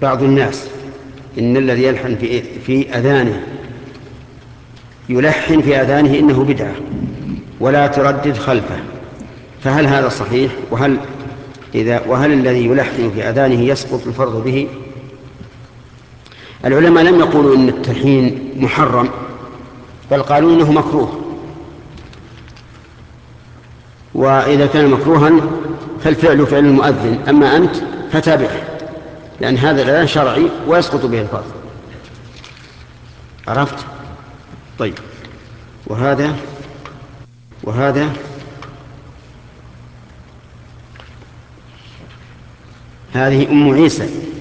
بعض الناس إن الذي يلحن في أذانه يلحن في أذانه إنه بدعة ولا تردد خلفه، فهل هذا صحيح؟ وهل الذي يلحن في أذانه يسقط الفرض به؟ العلماء لم يقولوا إن التلحين محرم، بل قالوا إنه مكروه، وإذا كان مكروها فالفعل فعل المؤذن، أما أنت فتابعه، لأن هذا الأذان شرعي ويسقط به الفرض. عرفت؟ طيب. وهذا هذه أم عيسى